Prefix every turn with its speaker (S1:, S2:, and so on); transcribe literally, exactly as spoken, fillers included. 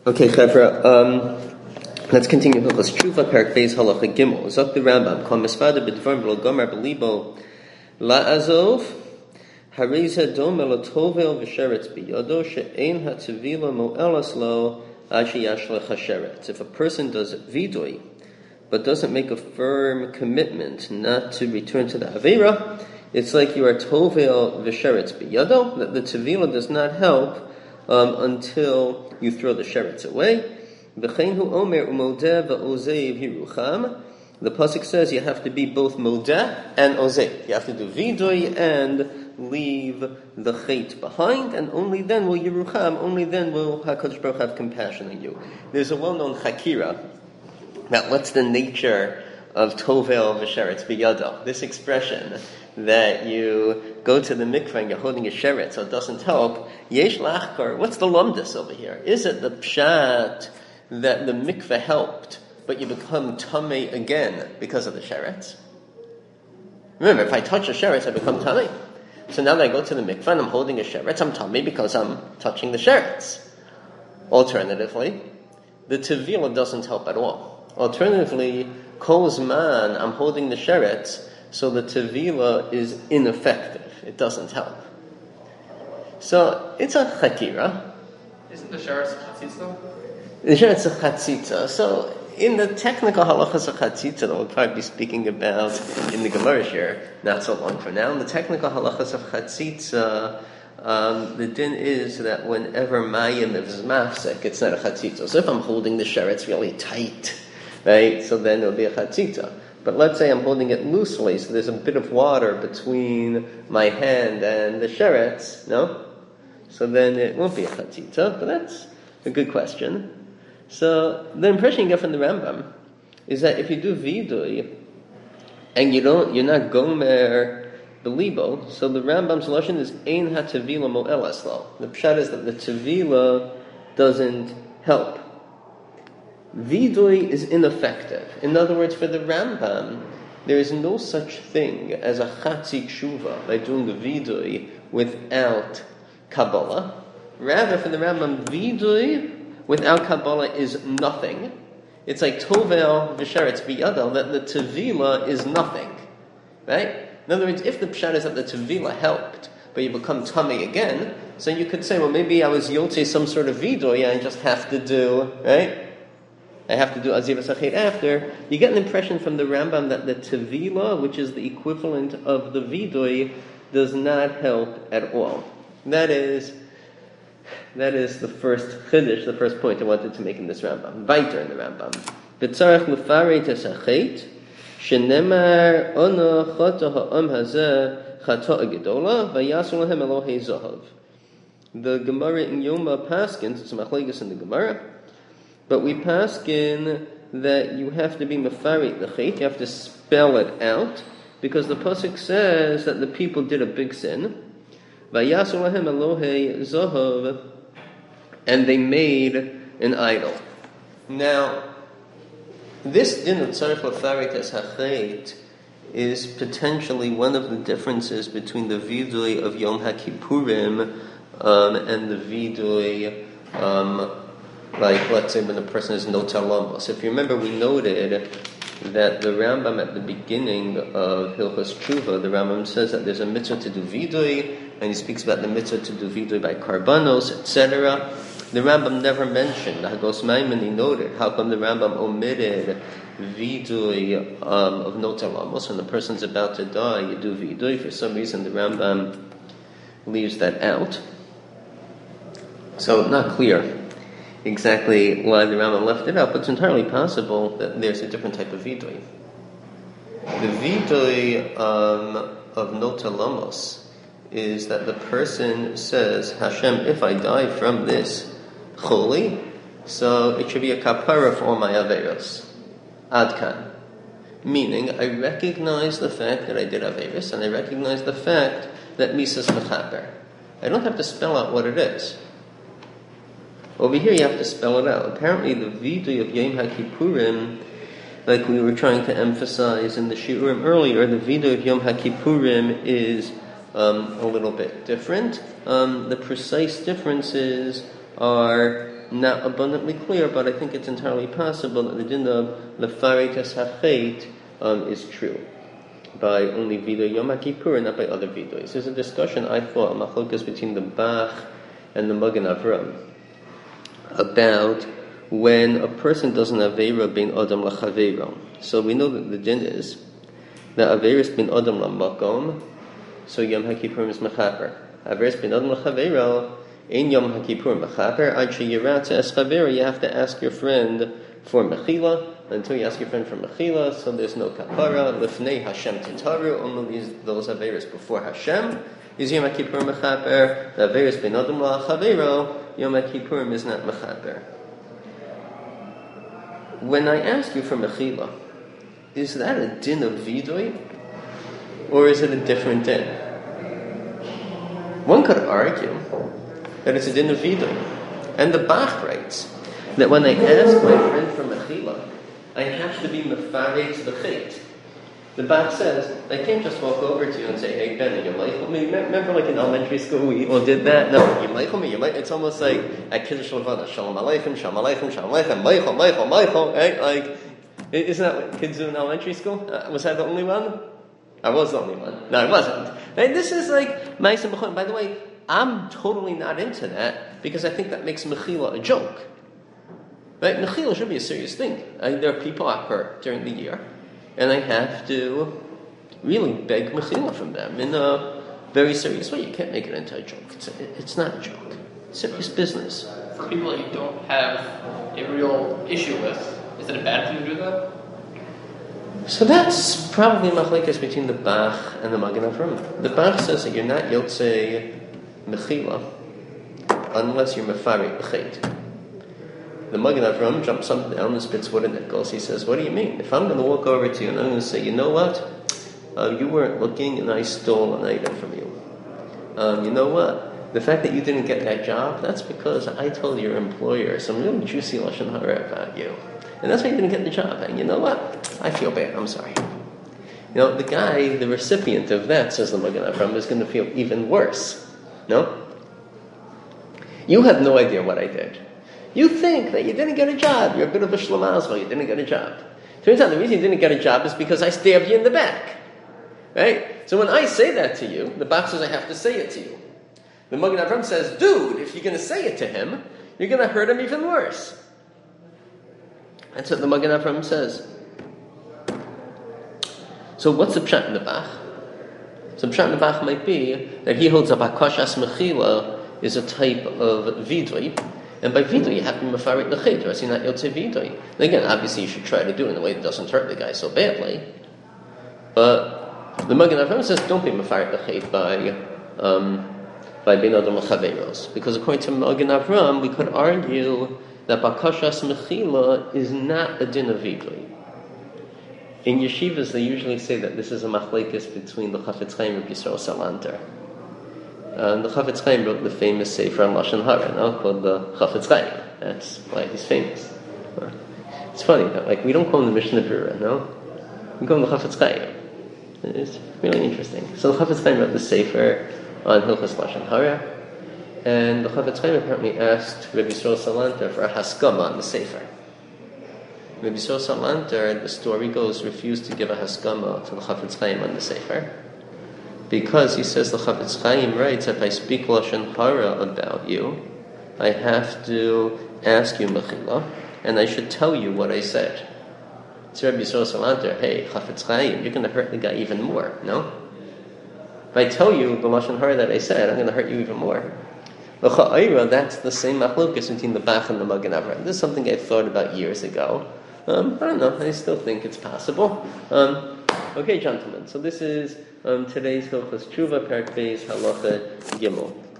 S1: Okay, Chevra, um, let's continue. Hilchos Tshuva, Perek Beis, Halacha Gimel. Zok the Rambam, Kol Misvada B'Dvarim V'Lo Gomer B'Libo La'azov Hareza Dome L'Tovel V'Sheretz B'Yado She'ein HaTevila Mo'elas Lo Ashi Yashlech HaSheretz. If a person does vidui, but doesn't make a firm commitment not to return to the Avera, it's like you are Tovel V'Sheretz B'Yado, that the Tevila does not help Um, until you throw the sheretz away. The pasuk says you have to be both modeh and ozeh. You have to do vidui and leave the chait behind, and only then will Yerucham, only then will HaKadosh Baruch have compassion on you. There's a well-known chakira that what's the nature of tovel v'sheretz b'yado. This expression that you go to the mikveh and you're holding a sheretz, so it doesn't help. Yesh lachkar, what's the lumdus over here? Is it the pshat that the mikveh helped, but you become tamei again because of the sheretz? Remember, if I touch a sheretz, I become tamei. So now that I go to the mikveh and I'm holding a sheretz, I'm tamei because I'm touching the sheretz. Alternatively, the tevila doesn't help at all. Alternatively, kol zman, I'm holding the sheretz, so the tevila is ineffective. It doesn't help. So it's a chakira.
S2: Isn't the sheretz a chatzitza?
S1: The sheretz a chatzitza. So in the technical halachas of chatzitza that we'll probably be speaking about in the Gemara here, not so long from now, in the technical halachas of chatzitza, um, the din is that whenever mayim is mafsek, it's not a chatzitza. So if I'm holding the sheretz really tight, right, so then it'll be a chatzitza. But let's say I'm holding it loosely, so there's a bit of water between my hand and the sheretz, no? So then it won't be a chatzitza, but that's a good question. So the impression you get from the Rambam is that if you do vidui and you don't, you're not gomer belibo, so the Rambam's lashon is ein ha-tevila mo'elas lo. The pshat is that the tevila doesn't help. Vidui is ineffective. In other words, for the Rambam, there is no such thing as a chatzi tshuva by doing the vidui without Kabbalah. Rather, for the Rambam, vidui without Kabbalah is nothing. It's like tovel v'sheretz b'yado, that the tevila is nothing. Right? In other words, if the pshat is that the tevila helped, but you become tummy again, so you could say, well, maybe I was yotze some sort of vidui, I just have to do, right? I have to do Azivas Achet after. You get an impression from the Rambam that the Tevila, which is the equivalent of the Vidui, does not help at all. That is, that is the first Chiddush, the first point I wanted to make in this Rambam. Weiter in the Rambam. B'tzarech lefarei tesachet, shenemar ona chata ha'am hazeh chata gedola, vayasu lahem Elohei zahav. The Gemara in Yoma Paskins, it's a machlekes in the Gemara, but we paskin that you have to be mefarit the chait, you have to spell it out, because the pasuk says that the people did a big sin. Vayasu lahem Elohei zahav, and they made an idol. Now, this din of tzarech lefarit es hachait is potentially one of the differences between the vidui of Yom HaKippurim um, and the vidui um, like, let's say, when a person is notel lamos. If you remember, we noted that the Rambam at the beginning of Hilchos Tshuva, the Rambam says that there's a mitzvah to do vidui, and he speaks about the mitzvah to do vidui by karbanos, et cetera. The Rambam never mentioned, Hagos Maimoni noted, how come the Rambam omitted vidui um, of notel lamos? When the person's about to die, you do vidui. For some reason, the Rambam leaves that out. So, not clear exactly why the Rambam left it out, but it's entirely possible that there's a different type of vidui. The vidui um, of notel lamos is that the person says, Hashem, if I die from this choli, so it should be a kapara for all my averos. Adkan. Meaning, I recognize the fact that I did averos, and I recognize the fact that misas mechaper. I don't have to spell out what it is. Over here, you have to spell it out. Apparently, the vidui of Yom HaKippurim, like we were trying to emphasize in the shiurim earlier, the vidui of Yom HaKippurim is um, a little bit different. Um, the precise differences are not abundantly clear, but I think it's entirely possible that the din of Lefaretas Hachet um, is true. By only Vidoy Yom HaKippur and not by other Vidoys. There's a discussion, I thought, a machlokas between the Bach and the Magen Avram about when a person does an Aveira bin Adam Lachaveiro. So we know that the din is that Aveiris bin Adam Lamakom, so Yom HaKippur is Mechaper. Aveiris bin Adam Lachaveiro, in Yom HaKippur Mechaper, Ad Sheyiratze Es Chaveiro, you have to ask your friend for Mechila. Until you ask your friend for Mechila, so there's no kapara. Lifnei Hashem titaru, only these, those Aveiros before Hashem. Is Yom HaKippur Mechaper, the Aveiros ben Adam La'Chaveiro, Yom HaKippur is not Mechaper. When I ask you for Mechila, is that a din of Vidui, or is it a different din? One could argue that it's a din of Vidui. And the Bach writes that when I ask my friend for Mechila, I have to be mefaret the chait. The Bach says, I can't just walk over to you and say, hey, Ben, you like me? Remember, like in elementary school, we all did that? No, you like me? You like? It's almost like at Kiddush Levana, Shalom Aleichem, Shalom Aleichem, Shalom Aleichem, Michael, Michael, Michael, right? Like, isn't that what kids do in elementary school? Uh, was I the only one? I was the only one. No, I wasn't. Right? This is like Ma'aseh B'chon. By the way, I'm totally not into that because I think that makes Mechila a joke. Right? Mechila should be a serious thing. I, there are people I hurt during the year, and I have to really beg Mechila from them in a very serious way. You can't make it into a joke. It's, a, it's not a joke. It's serious business.
S2: For people that you don't have a real issue with, is it a bad thing to do that?
S1: So that's probably a machlekes between the Bach and the Magen Avram. The Bach says that you're not yotzei Mechila unless you're mefaret b'chait. The Magen Avram jumps up and down and spits wood and nickels. He says, what do you mean? If I'm going to walk over to you and I'm going to say, you know what? Uh, you weren't looking and I stole an item from you. Um, you know what? The fact that you didn't get that job, that's because I told your employer some really juicy lashon hara about you. And that's why you didn't get the job. And you know what? I feel bad. I'm sorry. You know, the guy, the recipient of that, says the Magen Avram, is going to feel even worse. No? You have no idea what I did. You think that you didn't get a job. You're a bit of a shlamazva. You didn't get a job. Turns out the reason you didn't get a job is because I stabbed you in the back. Right? So when I say that to you, the Bach says I have to say it to you. The Magen Avram says, dude, if you're going to say it to him, you're going to hurt him even worse. That's what the Magen Avram says. So what's the pshat in the Bach? So the pshat in the Bach might be that he holds up Akashas Mechila is a type of vidui. And by vidui, you have to be mefaret the chait, or else you're not yotzei vidui. Again, obviously, you should try to do it in a way that doesn't hurt the guy so badly. But the Magen Avram says, don't be mefaret the chait by um, by bin adam l'chaveiros, because according to Magen Avram, we could argue that bakashas mechila is not a din of vidui. In yeshivas, they usually say that this is a machlekes between the Chafetz Chaim and Yisrael Salanter. Um, the Chafetz Chaim wrote the famous sefer on lashon hara, no? Called the Chafetz Chaim. That's why he's famous. It's funny, that, like we don't call him the Mishnah Berurah, no? We call him the Chafetz Chaim. It's really interesting. So the Chafetz Chaim wrote the sefer on Hilchos lashon hara, and the Chafetz Chaim apparently asked Rabbi Yisrael Salanter for a haskama on the sefer. Rabbi Yisrael Salanter, the story goes, refused to give a haskama to the Chafetz Chaim on the sefer. Because he says the Chafetz Chaim writes, if I speak lashon hara about you, I have to ask you mechila, and I should tell you what I said. So Rabbi Yisrael Salanter, hey, Chafetz Chaim, you're going to hurt the guy even more, no? If I tell you the lashon hara that I said, I'm going to hurt you even more. L'cha'ira, that's the same machlokas between the Bach and the Magen Avram. This is something I thought about years ago. Um, I don't know, I still think it's possible. Um, okay, gentlemen, so this is um, today's Hilchos Tshuva, Perek Beis, Halacha Gimel.